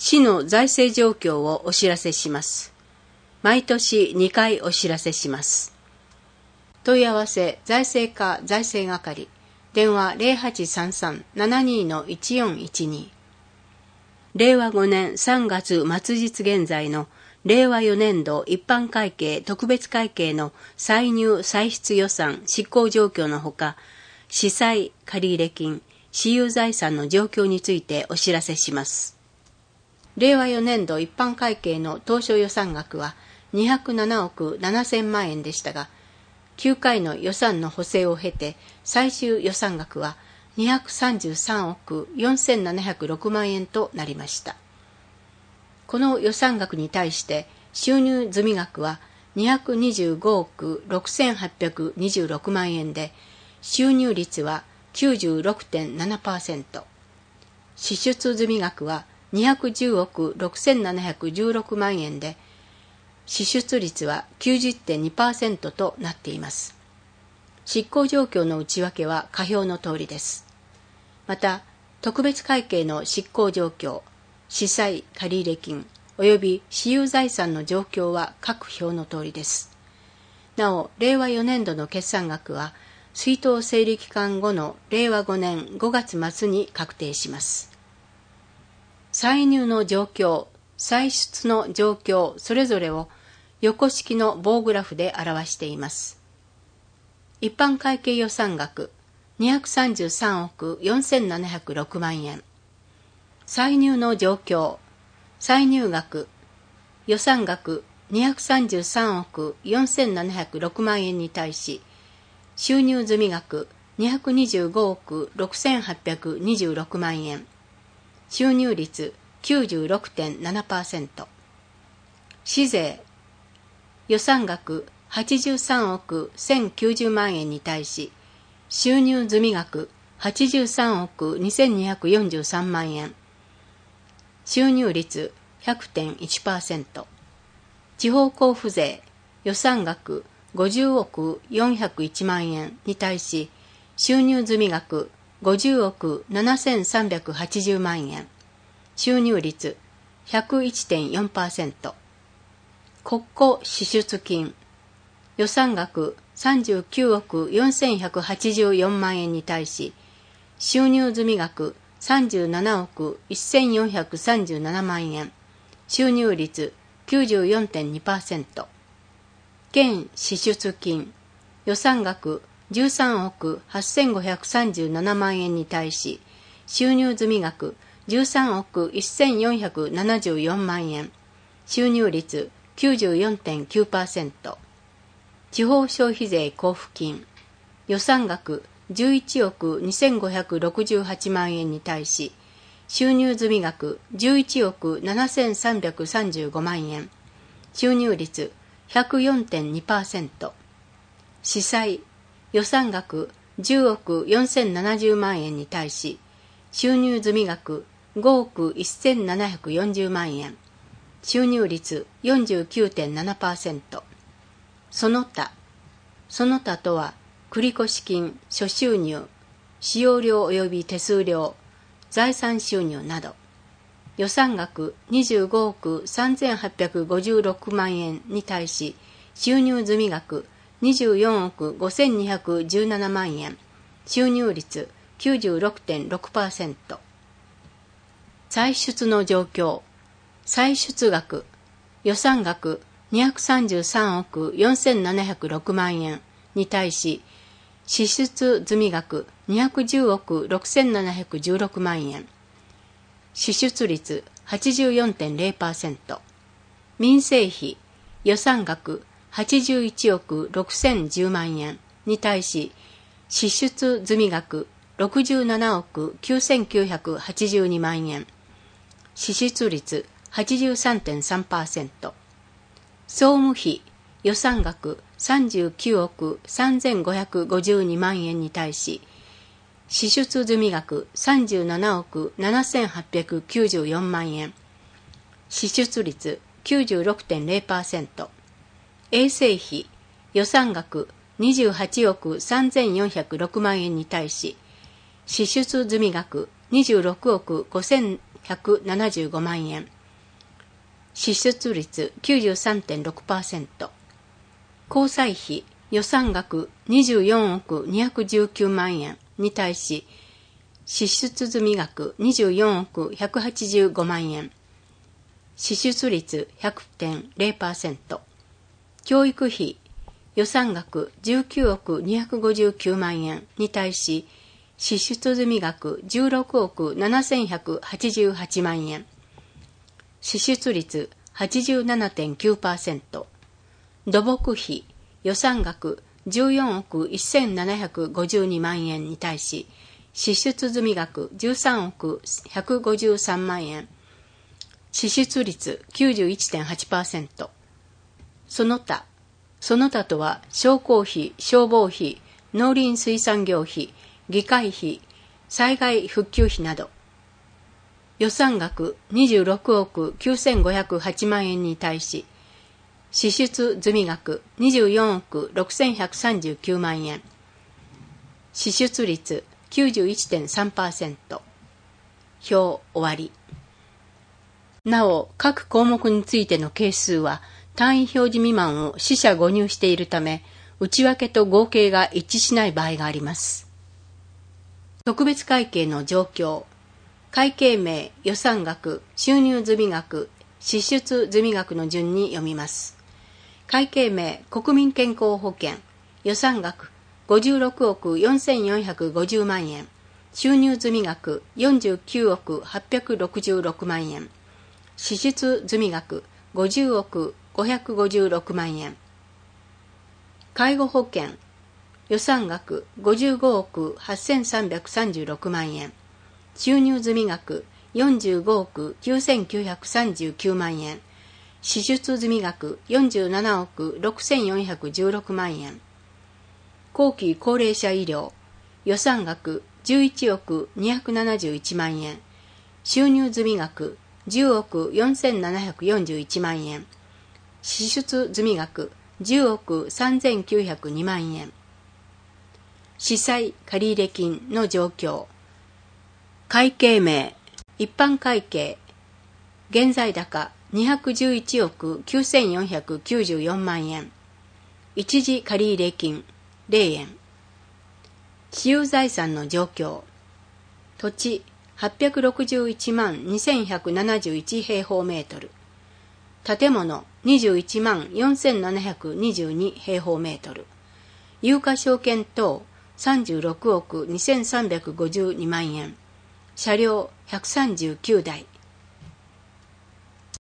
市の財政状況をお知らせします。毎年2回お知らせします。問い合わせ財政課財政係、電話 0833-72-1412。令和5年3月末日現在の令和4年度一般会計特別会計の歳入歳出予算執行状況のほか、市債借入金、私有財産の状況についてお知らせします。令和4年度一般会計の当初予算額は207億7000万円でしたが、9回の予算の補正を経て最終予算額は233億4706万円となりました。この予算額に対して収入済み額は225億6826万円で、収入率は 96.7%、支出済み額は210億6716万円で、支出率は 90.2% となっています。執行状況の内訳は下表の通りです。また、特別会計の執行状況、市債借入金及び私有財産の状況は各表の通りです。なお、令和4年度の決算額は、出納整理期間後の令和5年5月末に確定します。歳入の状況、歳出の状況それぞれを横式の棒グラフで表しています。一般会計予算額233億4706万円。歳入の状況、歳入額、予算額233億4706万円に対し、収入済み額225億6826万円。収入率 96.7%。市税、予算額83億1090万円に対し、収入済み額83億2243万円。収入率 100.1%。地方交付税、予算額50億401万円に対し、収入済み額50億7380万円。収入率 101.4%。国庫支出金、予算額39億4184万円に対し、収入済み額37億1437万円。収入率 94.2%。県支出金、予算額13億8537万円に対し、収入済み額13億1474万円。収入率 94.9%。地方消費税交付金、予算額11億2568万円に対し、収入済み額11億7335万円。収入率 104.2%。市債、予算額10億4070万円に対し、収入済み額5億1740万円。収入率 49.7%。その他とは、繰越金、諸収入、使用料及び手数料、財産収入など、予算額25億3856万円に対し、収入済み額24億5217万円。収入率 96.6%。歳出の状況、歳出額、予算額233億4706万円に対し、支出済み額210億6716万円。支出率 84.0%。民生費、予算額81億6010万円に対し、支出済み額67億9982万円。支出率 83.3%。総務費、予算額39億3552万円に対し、支出済み額37億7894万円。支出率 96.0%。衛生費、予算額28億3406万円に対し、支出済み額26億5175万円。 支出率 93.6%。交際費予算額24億219万円に対し、支出済み額24億185万円。支出率 100.0%。教育費予算額19億259万円に対し、支出済み額16億7188万円。支出率 87.9%。土木費予算額14億1752万円に対し、支出済み額13億153万円。支出率 91.8%。その他とは、商工費、消防費、農林水産業費、議会費、災害復旧費など。予算額26億9508万円に対し、支出済み額24億6139万円。支出率 91.3%。表終わり。なお、各項目についての係数は単位表示未満を四捨五入しているため、内訳と合計が一致しない場合があります。特別会計の状況。会計名、予算額、収入済み額、支出済み額の順に読みます。会計名、国民健康保険。予算額、56億4450万円。収入済み額、49億866万円。支出済み額、50億556万円。介護保険。予算額、55億8336万円。収入済み額、45億9939万円。支出済み額、47億6416万円。後期高齢者医療。予算額、11億271万円。収入済み額、10億4741万円。支出済み額、10億3902万円。司債借入金の状況。会計名、一般会計。現在高211億9494万円。一時借入金0円。私有財産の状況。土地861万2171平方メートル。建物21万4722平方メートル。有価証券等36億2352万円。車両139台。